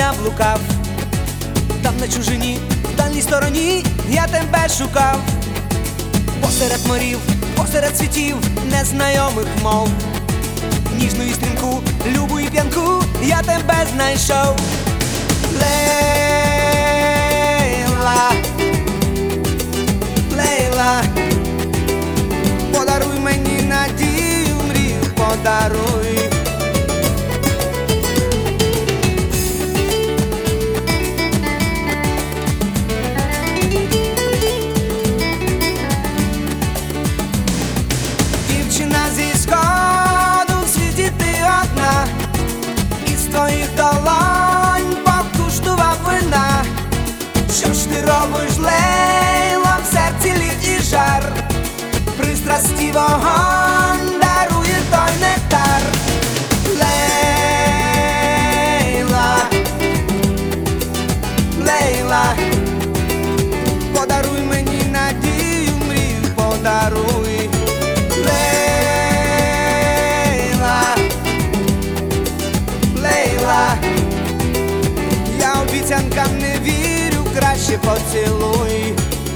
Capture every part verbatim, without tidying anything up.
я блукав, там на чужині, в дальній стороні я тебе шукав. Посеред морів, посеред світів, незнайомих мов, ніжну і стрімку, любу і п'янку я тебе знайшов. Лейла, Лейла, подаруй мені надію, мрію подаруй. Дівчина зі сходу, в світі ти одна, із твоїх долонь покуштував вина. Що ж ти робиш, Лейла, в серці лід і жар, пристрасті вогонь дарує той нектар. Лейла, Лейла, подаруй мені надію, мрію подаруй. Лейла, Лейла, я обіцянкам не вірю, краще поцілуй.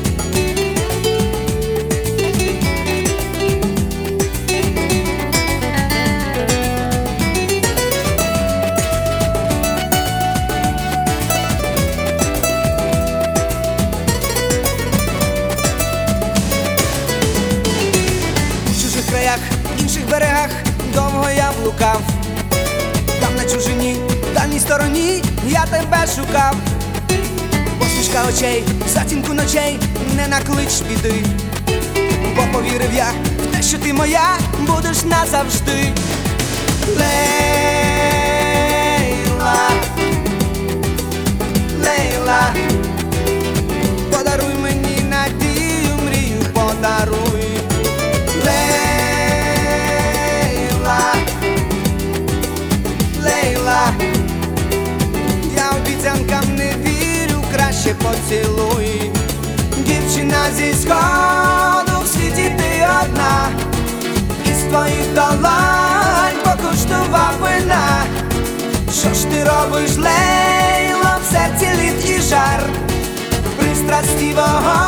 В краях, інших берегах довго я блукав, там на чужині, в дальній стороні я тебе шукав. Посмішка очей, затінку ночей, не наклич біди, бо повірив я в те, що ти моя будеш назавжди. Лейла, Лейла, подаруй мені надію, мрію подаруй. Лейла, я обіцянкам не вірю, краще поцілуй. Дівчина зі сходу, в світі ти одна, із твоїх долонь покуштував вина. Що ж ти робиш, Лейла, в серці лід і жар, пристрасті вогонь